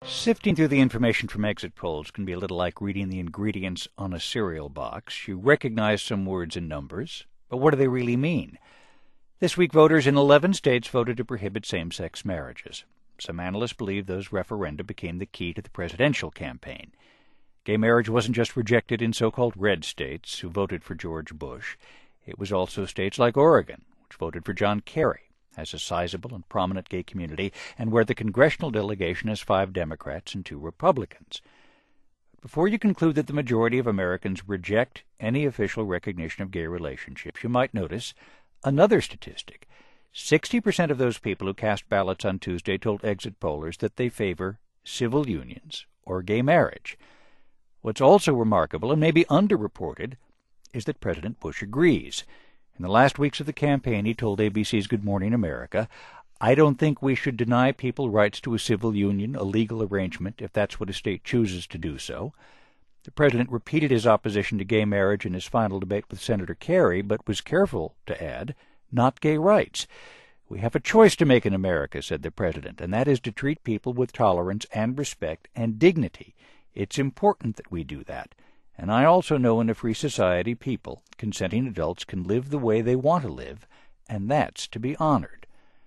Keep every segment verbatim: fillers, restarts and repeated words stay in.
Sifting through the information from exit polls can be a little like reading the ingredients on a cereal box. You recognize some words and numbers, but what do they really mean? This week, voters in eleven states voted to prohibit same-sex marriages. Some analysts believe those referenda became the key to the presidential campaign. Gay marriage wasn't just rejected in so-called red states who voted for George Bush. It was also states like Oregon, which voted for John Kerry, has a sizable and prominent gay community, and where the congressional delegation has five Democrats and two Republicans. Before you conclude that the majority of Americans reject any official recognition of gay relationships, you might notice another statistic. sixty percent of those people who cast ballots on Tuesday told exit pollers that they favor civil unions or gay marriage. What's also remarkable, and maybe underreported, is that President Bush agrees. In the last weeks of the campaign, he told A B C's Good Morning America, "I don't think we should deny people rights to a civil union, a legal arrangement, if that's what a state chooses to do so." The president repeated his opposition to gay marriage in his final debate with Senator Kerry, but was careful to add, not gay rights. "We have a choice to make in America," said the president, "and that is to treat people with tolerance and respect and dignity. It's important that we do that. And I also know in a free society people, consenting adults, can live the way they want to live, and that's to be honored."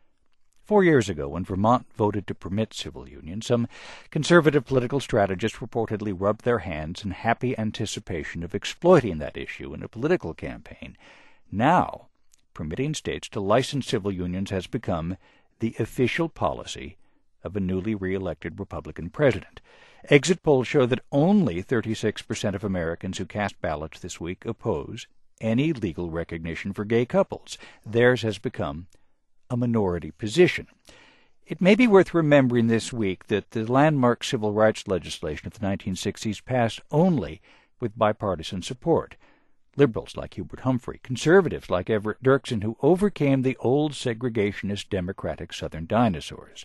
Four years ago, when Vermont voted to permit civil unions, some conservative political strategists reportedly rubbed their hands in happy anticipation of exploiting that issue in a political campaign. Now, permitting states to license civil unions has become the official policy of a newly re-elected Republican president. Exit polls show that only thirty-six percent of Americans who cast ballots this week oppose any legal recognition for gay couples. Theirs has become a minority position. It may be worth remembering this week that the landmark civil rights legislation of the nineteen sixties passed only with bipartisan support. Liberals like Hubert Humphrey, conservatives like Everett Dirksen, who overcame the old segregationist Democratic Southern dinosaurs.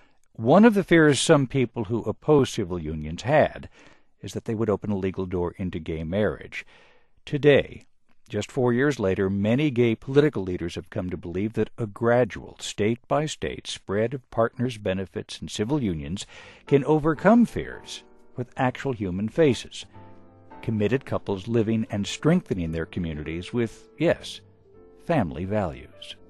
One of the fears some people who oppose civil unions had is that they would open a legal door into gay marriage. Today, just four years later, many gay political leaders have come to believe that a gradual, state-by-state spread of partners' benefits and civil unions can overcome fears with actual human faces. Committed couples living and strengthening their communities with, yes, family values.